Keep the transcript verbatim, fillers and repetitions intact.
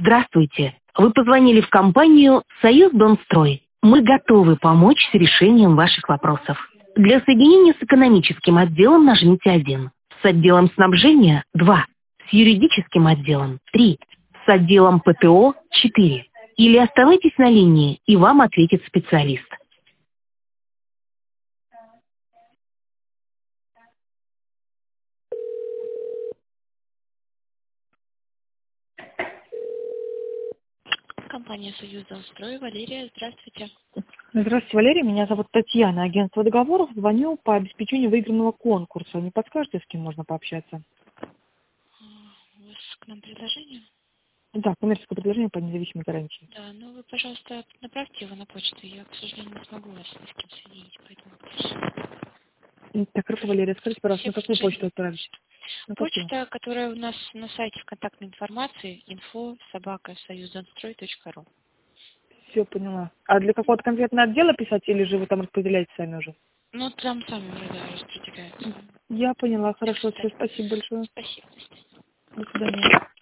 Здравствуйте. Вы позвонили в компанию «Союздомстрой». Мы готовы помочь с решением ваших вопросов. Для соединения с экономическим отделом нажмите один. С отделом снабжения– два. С юридическим отделом– три. С отделом ПТО– четыре. Или оставайтесь на линии, и вам ответит специалист. Компания «Союздомстрой». Валерия, здравствуйте. Здравствуйте, Валерия. Меня зовут Татьяна, агентство договоров. Звоню по обеспечению выигранного конкурса. Не подскажете, с кем можно пообщаться? У вас к нам предложение? Да, коммерческое предложение по независимой гарантии. Да, ну вы, пожалуйста, направьте его на почту. Я, к сожалению, не смогу вас ни с кем соединить, поэтому... М, Так, хорошо, Валерия, скажите, пожалуйста, на Все какую предложения. почту отправить? На какую? Почта, которая у нас на сайте в контактной информации, инфо собака союздомстрой точка ру. Все, поняла. А для какого-то конкретного отдела писать или же вы там распределяете сами уже? Ну, там сами уже, да, распределяются. Я поняла, хорошо, все, спасибо большое. Спасибо. До свидания. До свидания.